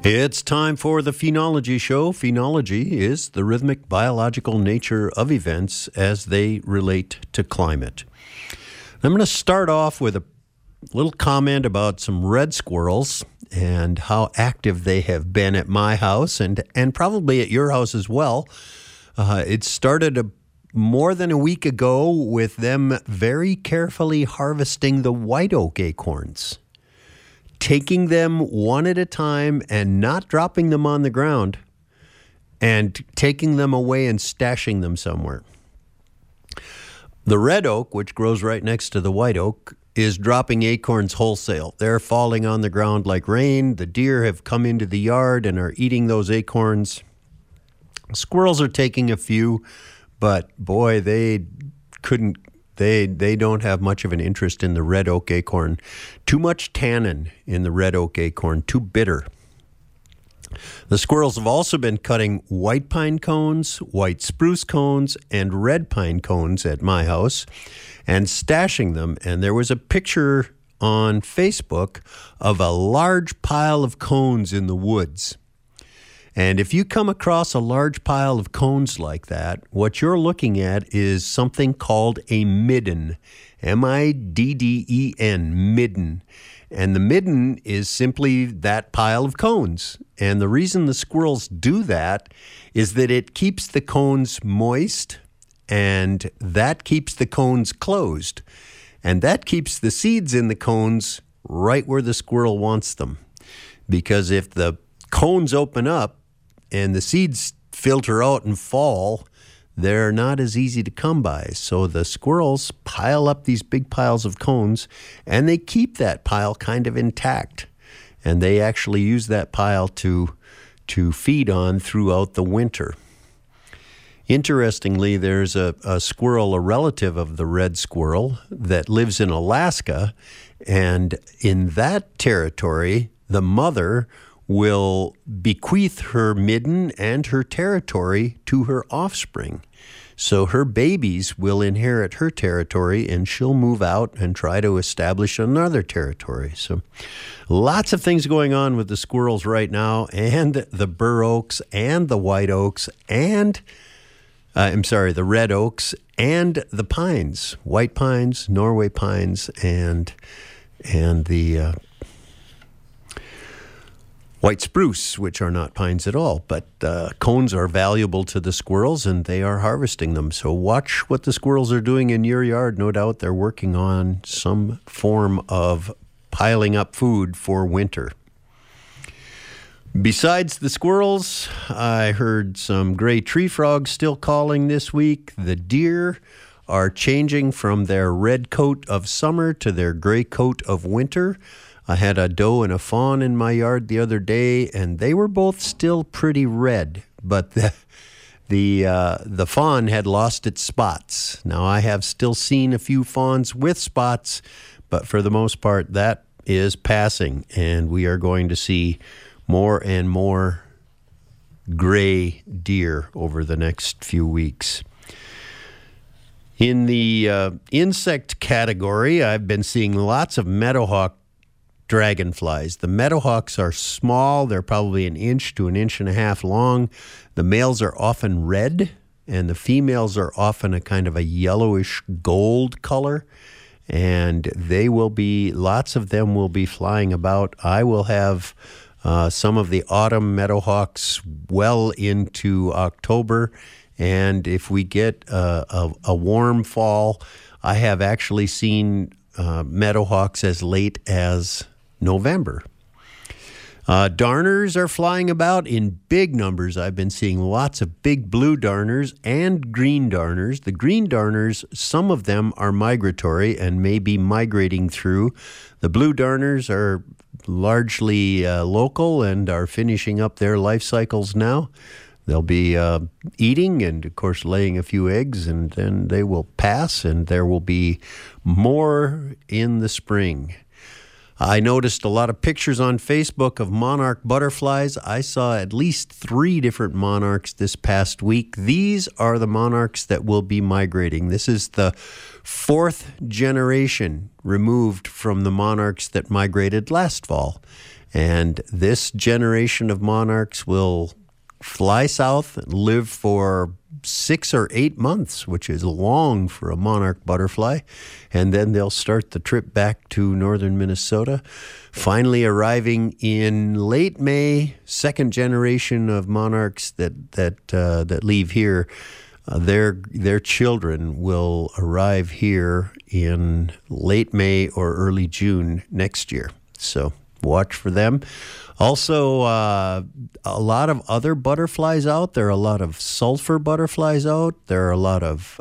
It's time for the Phenology Show. Phenology is the rhythmic biological nature of events as they relate to climate. I'm going to start off with a little comment about some red squirrels and how active they have been at my house and probably at your house as well. It started more than a week ago with them very carefully harvesting the white oak acorns, taking them one at a time and not dropping them on the ground and taking them away and stashing them somewhere. The red oak, which grows right next to the white oak, is dropping acorns wholesale. They're falling on the ground like rain. The deer have come into the yard and are eating those acorns. Squirrels are taking a few, but boy, they don't have much of an interest in the red oak acorn. Too much tannin in the red oak acorn, too bitter. The squirrels have also been cutting white pine cones, white spruce cones, and red pine cones at my house and stashing them. And there was a picture on Facebook of a large pile of cones in the woods. And if you come across a large pile of cones like that, what you're looking at is something called a midden, M-I-D-D-E-N, midden. And the midden is simply that pile of cones. And the reason the squirrels do that is that it keeps the cones moist, and that keeps the cones closed. And that keeps the seeds in the cones right where the squirrel wants them. Because if the cones open up, and the seeds filter out and fall, they're not as easy to come by. So the squirrels pile up these big piles of cones, and they keep that pile kind of intact. And they actually use that pile to feed on throughout the winter. Interestingly, there's a squirrel, a relative of the red squirrel, that lives in Alaska. And in that territory, the mother will bequeath her midden and her territory to her offspring. So her babies will inherit her territory, and she'll move out and try to establish another territory. So lots of things going on with the squirrels right now, and the bur oaks and the white oaks and, the red oaks and the pines, white pines, Norway pines, and the white spruce, which are not pines at all, but cones are valuable to the squirrels, and they are harvesting them. So watch what the squirrels are doing in your yard. No doubt they're working on some form of piling up food for winter. Besides the squirrels, I heard some gray tree frogs still calling this week. The deer are changing from their red coat of summer to their gray coat of winter. I had a doe and a fawn in my yard the other day, and they were both still pretty red, but the fawn had lost its spots. Now, I have still seen a few fawns with spots, but for the most part, that is passing, and we are going to see more and more gray deer over the next few weeks. In the insect category, I've been seeing lots of meadowhawk dragonflies. The meadowhawks are small. They're probably 1 inch to 1.5 inches long. The males are often red, and the females are often a kind of a yellowish gold color. And lots of them will be flying about. I will have some of the autumn meadowhawks well into October. And if we get a warm fall, I have actually seen meadowhawks as late as November. Darners are flying about in big numbers. I've been seeing lots of big blue darners and green darners. The green darners, some of them are migratory and may be migrating through. The blue darners are largely local and are finishing up their life cycles now. They'll be eating and, of course, laying a few eggs, and then they will pass, and there will be more in the spring. I noticed a lot of pictures on Facebook of monarch butterflies. I saw at least 3 different monarchs this past week. These are the monarchs that will be migrating. This is the 4th generation removed from the monarchs that migrated last fall. And this generation of monarchs will fly south and live for 6 or 8 months, which is long for a monarch butterfly. And then they'll start the trip back to northern Minnesota, finally arriving in late May. 2nd generation of monarchs that leave here. Their children will arrive here in late May or early June next year. So watch for them. Also, a lot of other butterflies out. There are a lot of sulfur butterflies out. There are a lot of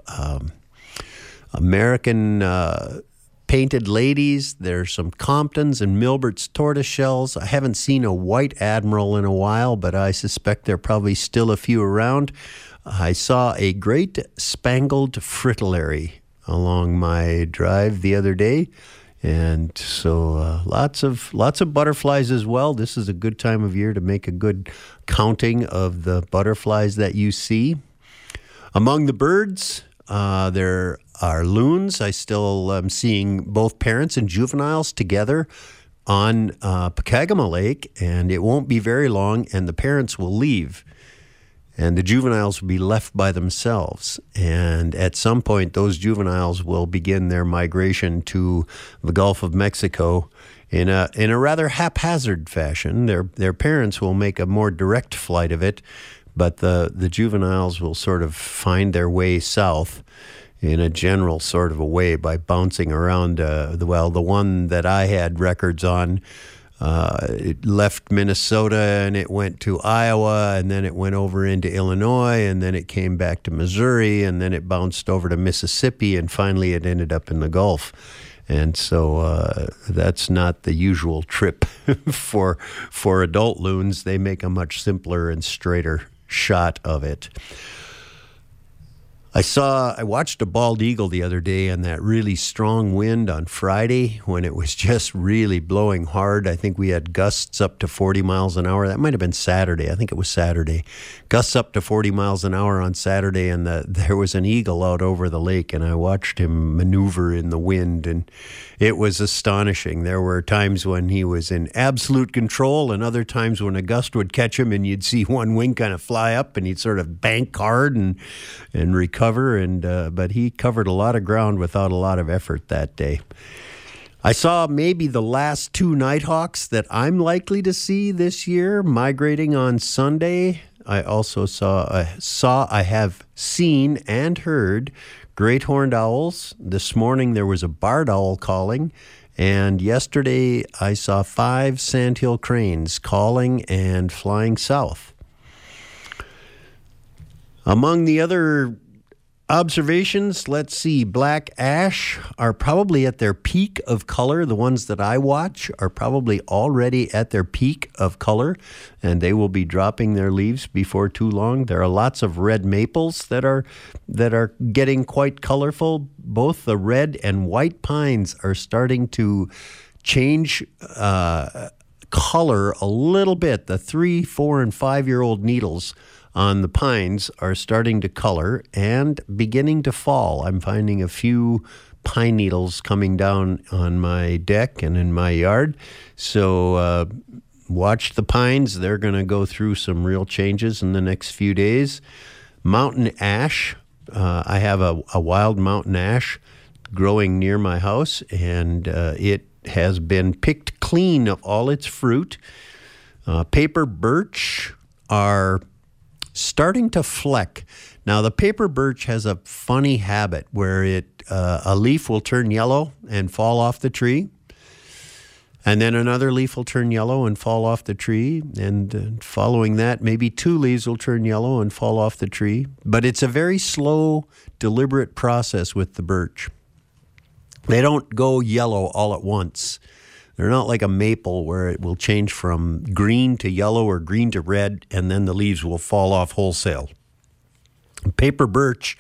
American painted ladies. There's some Comptons and Milbert's tortoiseshells. I haven't seen a white admiral in a while, but I suspect there are probably still a few around. I saw a great spangled fritillary along my drive the other day. And so lots of butterflies as well. This is a good time of year to make a good counting of the butterflies that you see. Among the birds, there are loons. I still am seeing both parents and juveniles together on Pekagama Lake, and it won't be very long, and the parents will leave. And the juveniles will be left by themselves. And at some point, those juveniles will begin their migration to the Gulf of Mexico in a rather haphazard fashion. Their parents will make a more direct flight of it, but the juveniles will sort of find their way south in a general sort of a way by bouncing around. The one that I had records on, it left Minnesota and it went to Iowa, and then it went over into Illinois, and then it came back to Missouri, and then it bounced over to Mississippi, and finally it ended up in the Gulf. And so that's not the usual trip for adult loons. They make a much simpler and straighter shot of it. I watched a bald eagle the other day in that really strong wind on Friday when it was just really blowing hard. I think we had gusts up to 40 miles an hour. That might have been Saturday. I think it was Saturday. Gusts up to 40 miles an hour on Saturday, and there was an eagle out over the lake, and I watched him maneuver in the wind, and it was astonishing. There were times when he was in absolute control, and other times when a gust would catch him, and you'd see one wing kind of fly up, and he'd sort of bank hard and recover. But he covered a lot of ground without a lot of effort that day. I saw maybe the last 2 nighthawks that I'm likely to see this year migrating on Sunday. I also I have seen and heard great horned owls. This morning there was a barred owl calling, and yesterday I saw 5 sandhill cranes calling and flying south. Among the other observations, let's see, black ash are probably at their peak of color. The ones that I watch are probably already at their peak of color, and they will be dropping their leaves before too long. There are lots of red maples that are getting quite colorful. Both the red and white pines are starting to change color a little bit. The 3, 4, and 5-year-old needles on the pines are starting to color and beginning to fall. I'm finding a few pine needles coming down on my deck and in my yard. So watch the pines. They're going to go through some real changes in the next few days. Mountain ash. I have a wild mountain ash growing near my house, and it has been picked clean of all its fruit. Paper birch are starting to fleck. Now, the paper birch has a funny habit where a leaf will turn yellow and fall off the tree, and then another leaf will turn yellow and fall off the tree, and following that, maybe 2 leaves will turn yellow and fall off the tree. But it's a very slow, deliberate process with the birch. They don't go yellow all at once. They're not like a maple where it will change from green to yellow or green to red, and then the leaves will fall off wholesale. Paper birch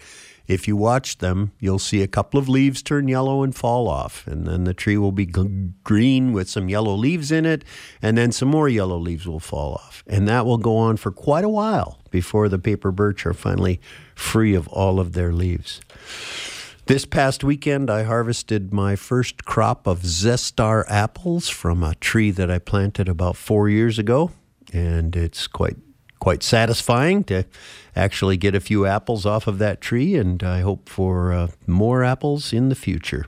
if you watch them, you'll see a couple of leaves turn yellow and fall off. And then the tree will be green with some yellow leaves in it. And then some more yellow leaves will fall off. And that will go on for quite a while before the paper birch are finally free of all of their leaves. This past weekend, I harvested my first crop of Zestar apples from a tree that I planted about 4 years ago. And it's quite satisfying to actually get a few apples off of that tree, and I hope for more apples in the future.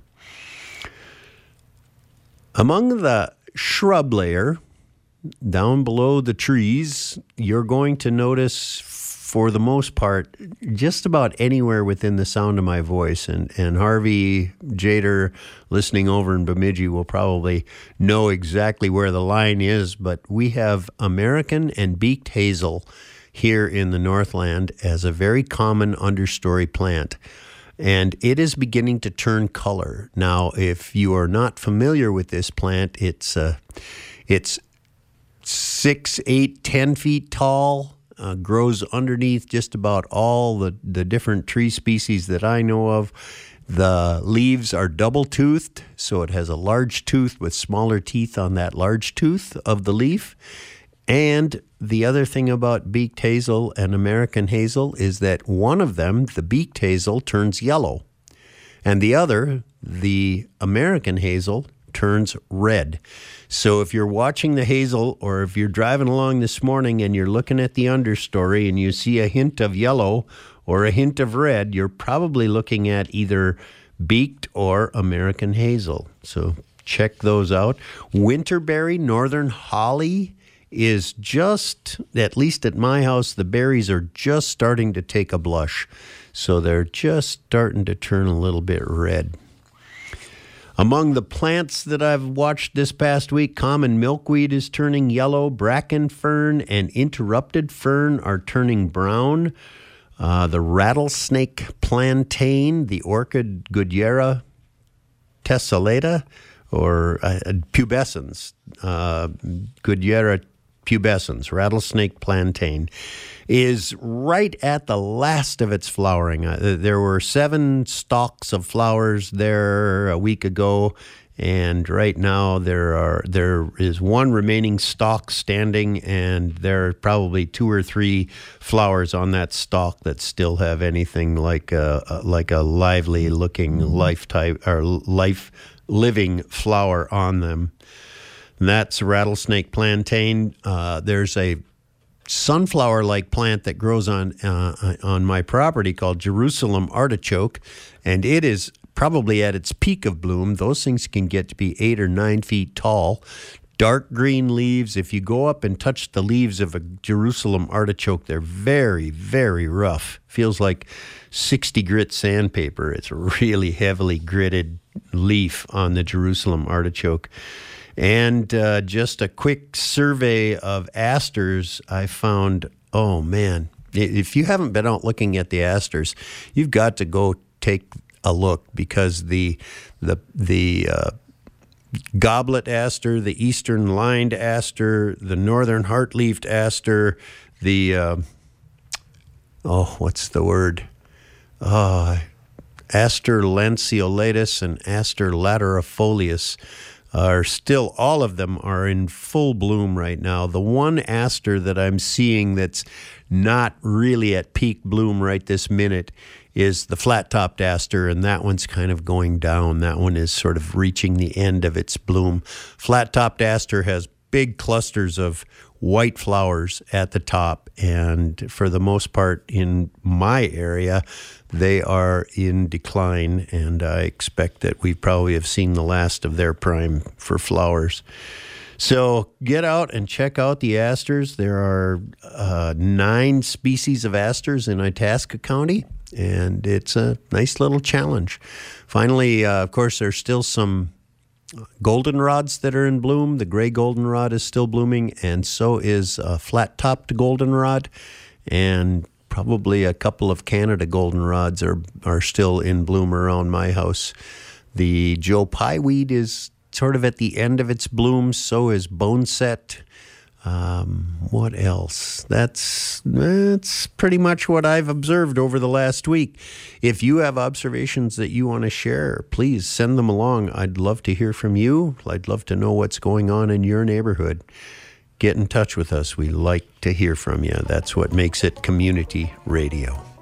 Among the shrub layer, down below the trees, you're going to notice, for the most part, just about anywhere within the sound of my voice, and Harvey Jader, listening over in Bemidji, will probably know exactly where the line is, but we have American and beaked hazel here in the Northland as a very common understory plant. And it is beginning to turn color. Now, if you are not familiar with this plant, it's 6, 8, 10 feet tall. Grows underneath just about all the different tree species that I know of. The leaves are double-toothed, so it has a large tooth with smaller teeth on that large tooth of the leaf. And the other thing about beaked hazel and American hazel is that one of them, the beaked hazel, turns yellow. And the other, the American hazel, turns red. So if you're watching the hazel, or if you're driving along this morning and you're looking at the understory and you see a hint of yellow or a hint of red, you're probably looking at either beaked or American hazel. So check those out. Winterberry, northern holly is just, at least at my house, the berries are just starting to take a blush. So they're just starting to turn a little bit red. Among the plants that I've watched this past week, common milkweed is turning yellow, bracken fern and interrupted fern are turning brown. The rattlesnake plantain, the orchid Goodyeria tessellata, or pubescens, Goodyeria pubescens, rattlesnake plantain, is right at the last of its flowering. There were 7 stalks of flowers there a week ago, and right now there is 1 remaining stalk standing, and there are probably 2 or 3 flowers on that stalk that still have anything like a lively looking living flower on them. And that's rattlesnake plantain. There's a sunflower-like plant that grows on my property called Jerusalem artichoke, and it is probably at its peak of bloom. Those things can get to be 8 or 9 feet tall. Dark green leaves. If you go up and touch the leaves of a Jerusalem artichoke, they're very, very rough. Feels like 60 grit sandpaper. It's a really heavily gritted leaf on the Jerusalem artichoke. And just a quick survey of asters, I found, oh man, if you haven't been out looking at the asters, you've got to go take a look, because the goblet aster, the eastern lined aster, the northern heart-leafed aster, the, what's the word? Aster lanceolatus and Aster laterifolius are still, all of them are in full bloom right now. The one aster that I'm seeing that's not really at peak bloom right this minute is the flat-topped aster, and that one's kind of going down. That one is sort of reaching the end of its bloom. Flat-topped aster has big clusters of white flowers at the top, and for the most part in my area, they are in decline, and I expect that we probably have seen the last of their prime for flowers. So get out and check out the asters. There are 9 species of asters in Itasca County, and it's a nice little challenge. Finally, of course, there's still some goldenrods that are in bloom. The gray goldenrod is still blooming, and so is flat-topped goldenrod, and probably a couple of Canada goldenrods are still in bloom around my house. The Joe Pye weed is sort of at the end of its bloom. So is boneset. What else? That's pretty much what I've observed over the last week. If you have observations that you want to share, please send them along. I'd love to hear from you. I'd love to know what's going on in your neighborhood. Get in touch with us. We like to hear from you. That's what makes it community radio.